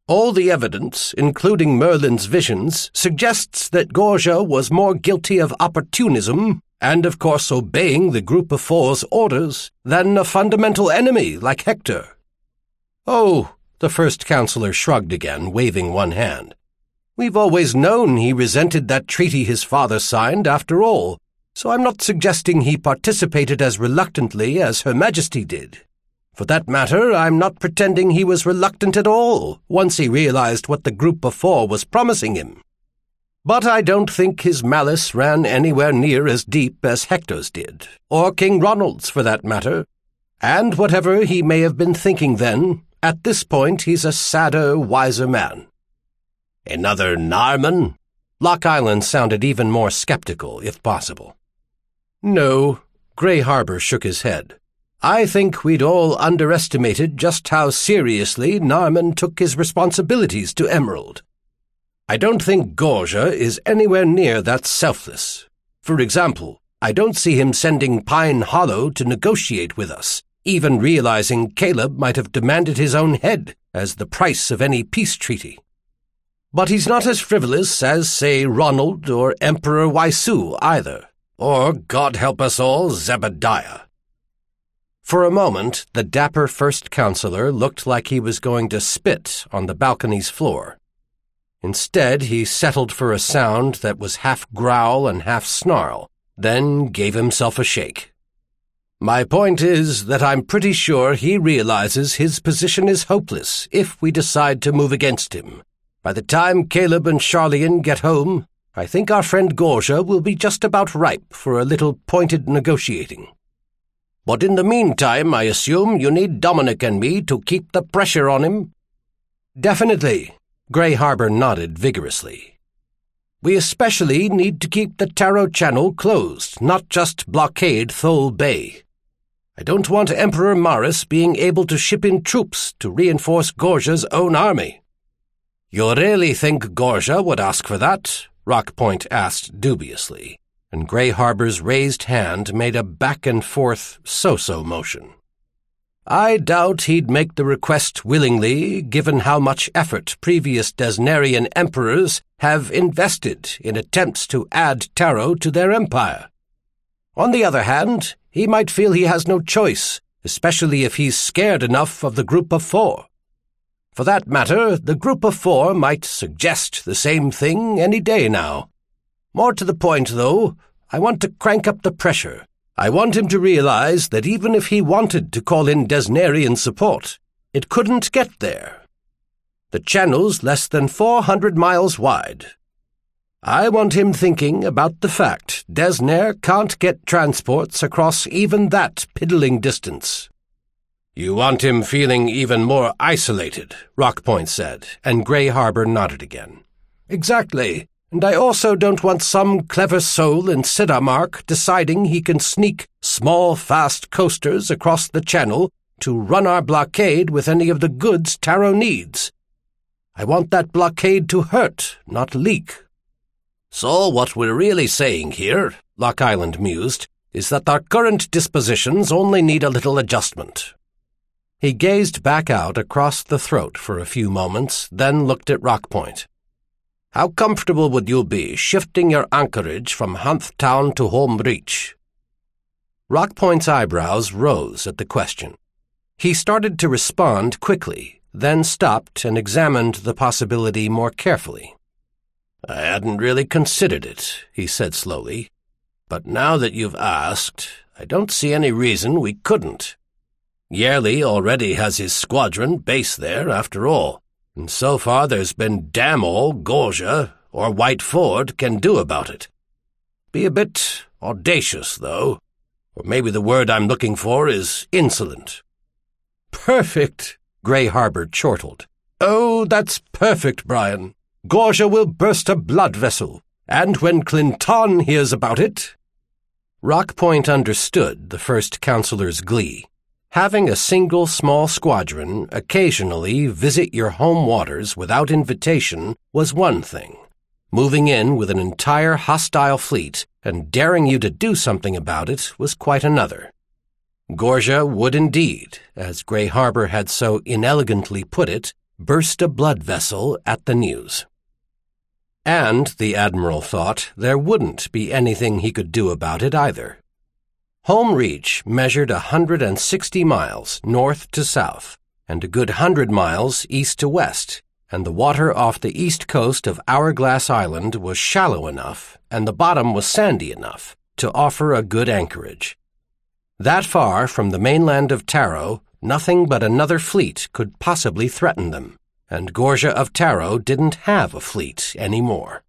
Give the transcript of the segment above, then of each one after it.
All the evidence, including Merlin's visions, suggests that Gorgia was more guilty of opportunism, and of course obeying the Group of Four's orders, than a fundamental enemy like Hector. Oh, the first counselor shrugged again, waving one hand. We've always known he resented that treaty his father signed, after all, so I'm not suggesting he participated as reluctantly as Her Majesty did. For that matter, I'm not pretending he was reluctant at all, once he realized what the Group of Four was promising him. But I don't think his malice ran anywhere near as deep as Hector's did, or King Ronald's for that matter, and whatever he may have been thinking then, at this point he's a sadder, wiser man. Another Narman? Lock Island sounded even more skeptical, if possible. No, Grey Harbor shook his head. I think we'd all underestimated just how seriously Narman took his responsibilities to Emerald. I don't think Gorgia is anywhere near that selfless. For example, I don't see him sending Pine Hollow to negotiate with us, even realizing Caleb might have demanded his own head as the price of any peace treaty. But he's not as frivolous as, say, Ronald or Emperor Waisu either, or, God help us all, Zebediah. For a moment, the dapper first counselor looked like he was going to spit on the balcony's floor. Instead, he settled for a sound that was half growl and half snarl, then gave himself a shake. My point is that I'm pretty sure he realizes his position is hopeless if we decide to move against him. By the time Caleb and Charlian get home, I think our friend Gorgia will be just about ripe for a little pointed negotiating. But in the meantime, I assume you need Dominic and me to keep the pressure on him? Definitely, Grey Harbor nodded vigorously. We especially need to keep the Taro Channel closed, not just blockade Thole Bay. I don't want Emperor Maris being able to ship in troops to reinforce Gorgia's own army. You really think Gorgia would ask for that? Rockpoint asked dubiously, and Grey Harbor's raised hand made a back-and-forth so-so motion. I doubt he'd make the request willingly, given how much effort previous Desnarian emperors have invested in attempts to add Taro to their empire. On the other hand, he might feel he has no choice, especially if he's scared enough of the Group of Four. For that matter, the Group of Four might suggest the same thing any day now. More to the point, though, I want to crank up the pressure. I want him to realize that even if he wanted to call in Desnarian support, it couldn't get there. The channel's less than 400 miles wide. I want him thinking about the fact Desnair can't get transports across even that piddling distance. You want him feeling even more isolated, Rockpoint said, and Grey Harbor nodded again. Exactly, and I also don't want some clever soul in Sidamark deciding he can sneak small, fast coasters across the channel to run our blockade with any of the goods Taro needs. I want that blockade to hurt, not leak. So what we're really saying here, Lock Island mused, is that our current dispositions only need a little adjustment. He gazed back out across the throat for a few moments, then looked at Rockpoint. How comfortable would you be shifting your anchorage from Hunthtown to Holm Reach? Rockpoint's eyebrows rose at the question. He started to respond quickly, then stopped and examined the possibility more carefully. I hadn't really considered it, he said slowly. But now that you've asked, I don't see any reason we couldn't. Yerli already has his squadron based there, after all, and so far there's been damn all Gorgia or White Ford can do about it. Be a bit audacious, though, or maybe the word I'm looking for is insolent. Perfect, Grey Harbor chortled. Oh, that's perfect, Brian. Gorgia will burst a blood vessel, and when Clinton hears about it— Rockpoint understood the first counselor's glee. Having a single small squadron occasionally visit your home waters without invitation was one thing. Moving in with an entire hostile fleet and daring you to do something about it was quite another. Gorgia would indeed, as Grey Harbor had so inelegantly put it, burst a blood vessel at the news. And, the Admiral thought, there wouldn't be anything he could do about it either. Home Reach measured 160 miles north to south, and a good 100 miles east to west, and the water off the east coast of Hourglass Island was shallow enough, and the bottom was sandy enough, to offer a good anchorage. That far from the mainland of Taro, nothing but another fleet could possibly threaten them, and Gorgia of Taro didn't have a fleet anymore.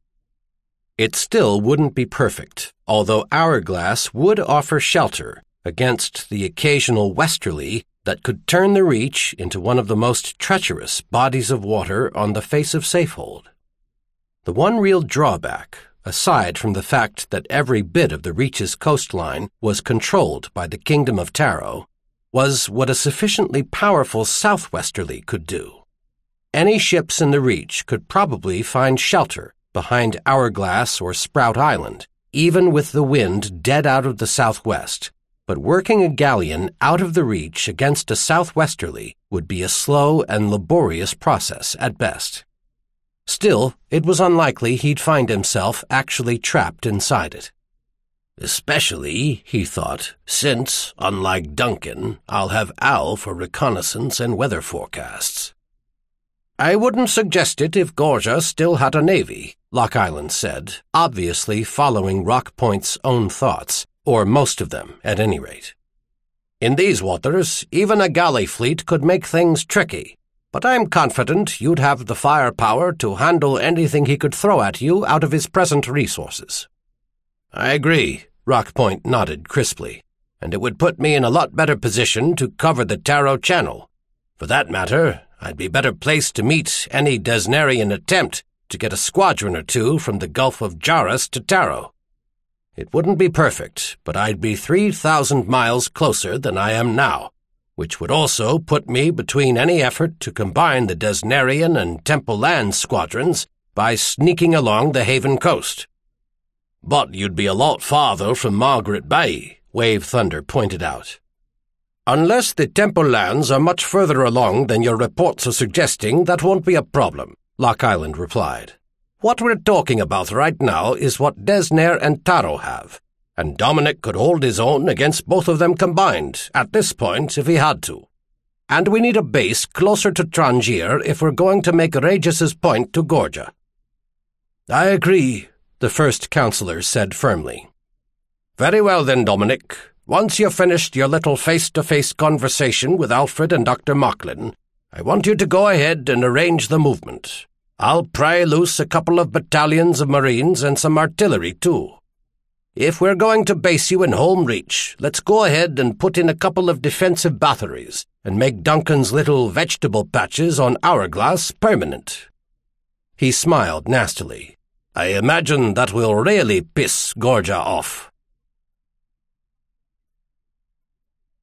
It still wouldn't be perfect, although Hourglass would offer shelter against the occasional westerly that could turn the Reach into one of the most treacherous bodies of water on the face of Safehold. The one real drawback, aside from the fact that every bit of the Reach's coastline was controlled by the Kingdom of Taro, was what a sufficiently powerful southwesterly could do. Any ships in the Reach could probably find shelter behind Hourglass or Sprout Island, even with the wind dead out of the southwest, but working a galleon out of the Reach against a southwesterly would be a slow and laborious process at best. Still, it was unlikely he'd find himself actually trapped inside it. Especially, he thought, since, unlike Duncan, I'll have Al for reconnaissance and weather forecasts. I wouldn't suggest it if Gorgia still had a navy, Lock Island said, obviously following Rock Point's own thoughts, or most of them, at any rate. In these waters, even a galley fleet could make things tricky, but I'm confident you'd have the firepower to handle anything he could throw at you out of his present resources. I agree, Rock Point nodded crisply, and it would put me in a lot better position to cover the Taro Channel. For that matter, I'd be better placed to meet any Desnerian attempt to get a squadron or two from the Gulf of Jaras to Taro. It wouldn't be perfect, but I'd be 3,000 miles closer than I am now, which would also put me between any effort to combine the Desnerian and Temple Land squadrons by sneaking along the Haven coast. But you'd be a lot farther from Margaret Bay, Wave Thunder pointed out. Unless the Temple Lands are much further along than your reports are suggesting, that won't be a problem, Lock Island replied. What we're talking about right now is what Desner and Taro have, and Dominic could hold his own against both of them combined, at this point if he had to. And we need a base closer to Trangier if we're going to make Regis's point to Gorgia. I agree, the first counselor said firmly. Very well then, Dominic. Once you've finished your little face-to-face conversation with Alfred and Dr. Mocklin, I want you to go ahead and arrange the movement. I'll pry loose a couple of battalions of Marines and some artillery, too. If we're going to base you in Home Reach, let's go ahead and put in a couple of defensive batteries and make Duncan's little vegetable patches on Hourglass permanent. He smiled nastily. I imagine that will really piss Gorgia off.